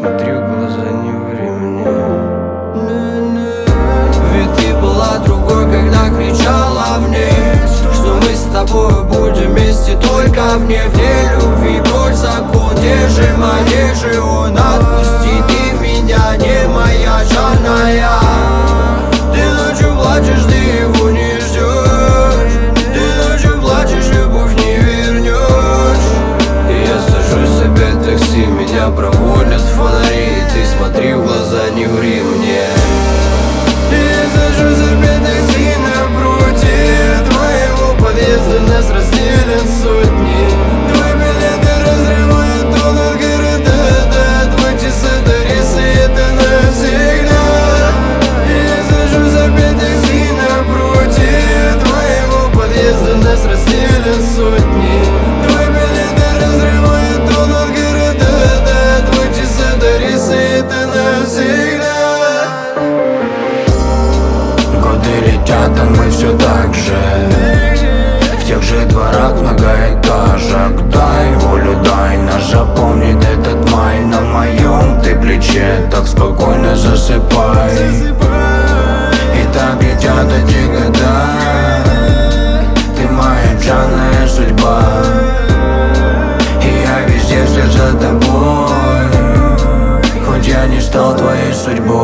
смотри в глаза, не ври мне. Ведь ты была другой, когда кричала вниз, что мы с тобой будем вместе только вне любви. Брось закон, держи манежи, он отпусти ты меня, не моя жанная. Ты ночью плачешь, ты его не ждешь. Ты ночью плачешь, любовь не вернешь. И я сажусь опять в такси, меня проводят фонари. Ты смотри в глаза, не ври мне. Я сажусь опять в такси напротив твоего подъезда, нас разделят сотни. Твои билеты разрывают тон от города, да, 2 часа до рейса, это навсегда. Я сажусь опять в такси напротив твоего подъезда, нас разделят сотни. Твои билеты разрывают тон от города, да, 2 часа до рейса, это навсегда. Годы летят, а мы все так же в тех же дворах многоэтажек. Дай волю, дай нас запомнит этот май. На моем ты плече, так спокойно засыпай. И так летят эти года, ты моя джанная судьба. И я везде вслед за тобой, хоть я не стал твоей судьбой.